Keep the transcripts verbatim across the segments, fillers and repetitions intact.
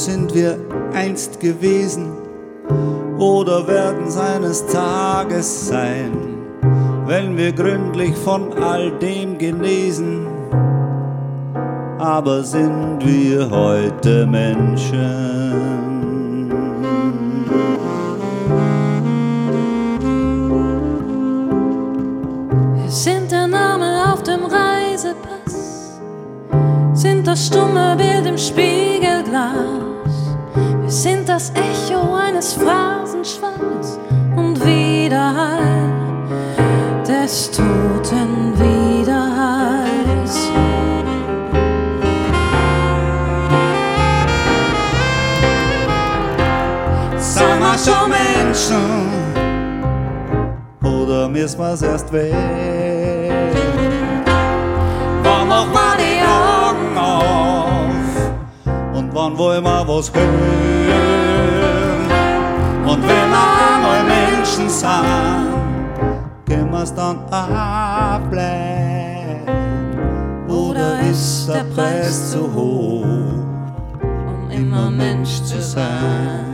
sind wir einst gewesen oder werden's eines Tages sein, wenn wir gründlich von all dem genesen. Aber sind wir heute Menschen? Wir sind der Name auf dem Reisepass, sind das stumme Bild im Spiegelglas. Wir sind das Echo eines Phrasenschwalls und Widerhall des toten Widerhalls. Sind wir schon Menschen oder müssen wir's erst werden? Wann machen wir die Augen auf und wann wollen wir was hören? Und wenn wir einmal Menschen sind, können wir's dann abbleiben? Oder ist der Preis zu hoch, um immer Mensch zu sein?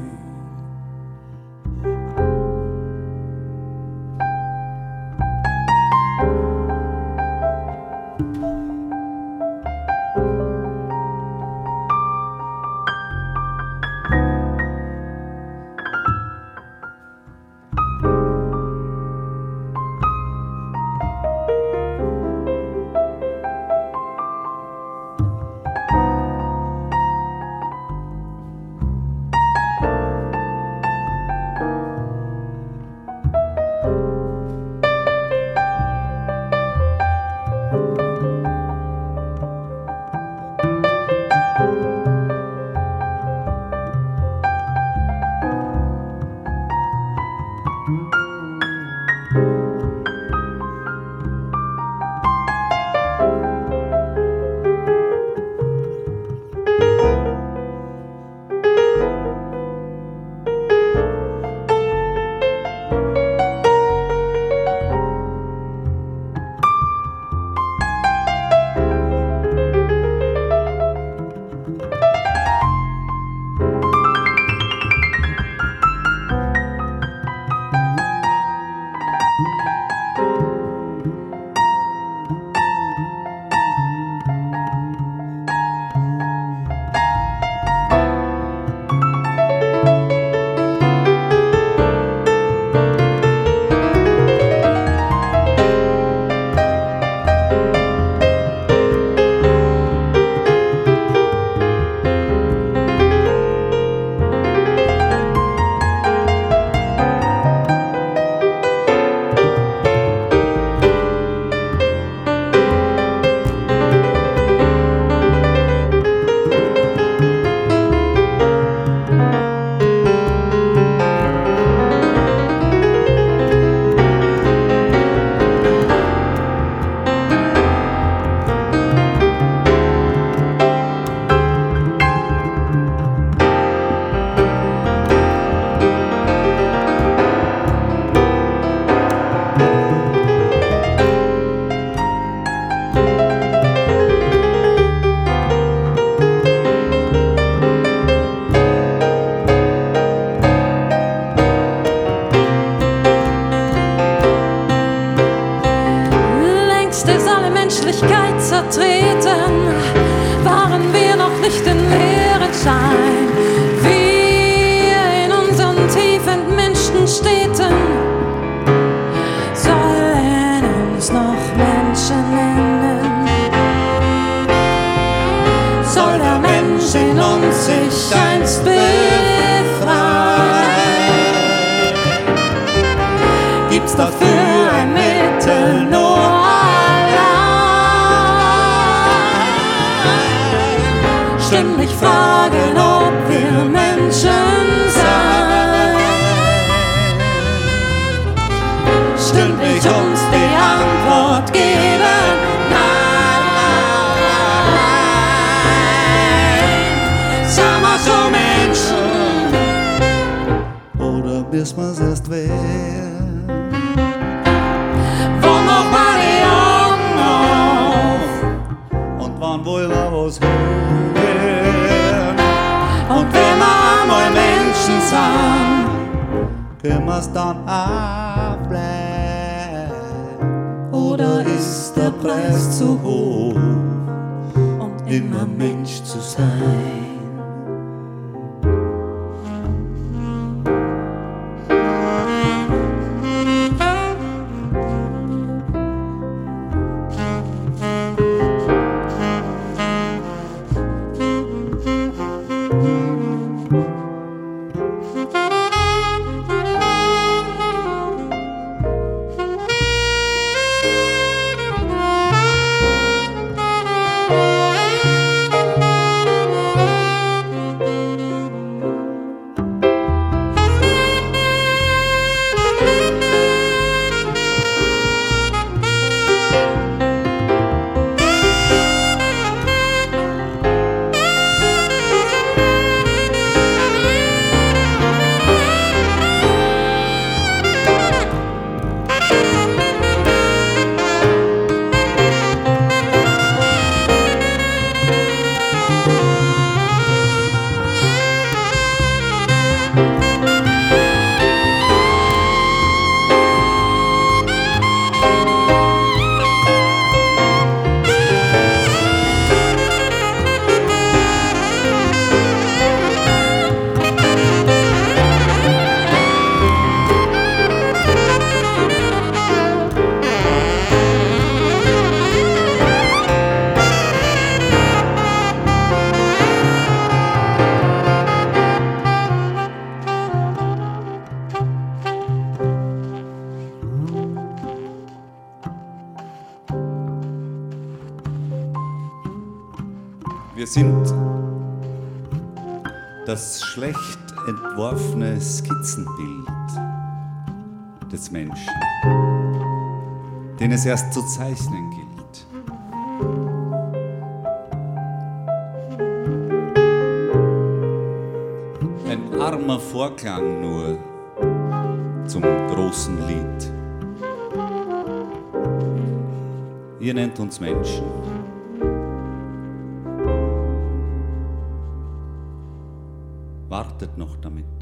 Zertreten, waren wir noch nicht in leeren Schein. Wir in unseren tief entmenschten Städten sollen uns noch Menschen nennen. Soll der Mensch in uns sich einst befreien? Gibt's dafür ein Mittel nur ständig fragen, ob wir Menschen sein. Ständig uns die Antwort geben, nein, nein. Sind wir so Menschen oder bis wir's erst werden? Wann machen wir die Augen auf und wann wollen wir was hören? sein. Kümmer's dann abbleiben? Oder ist der Preis zu hoch, um immer Mensch zu sein? Wir sind das schlecht entworfene Skizzenbild des Menschen, den es erst zu zeichnen gilt. Ein armer Vorklang nur zum großen Lied. Ihr nennt uns Menschen. Wartet noch damit.